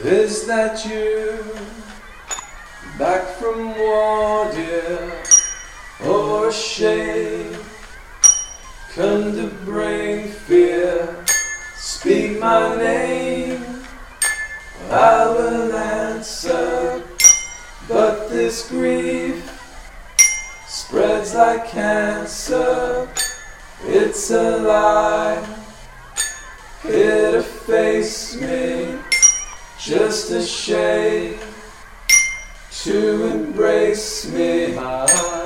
Is that you? Back from war, dear, or a shade? Come to bring fear. Speak my name, I will answer. But this grief spreads like cancer. It's a lie, here to face me, just a shade to embrace me.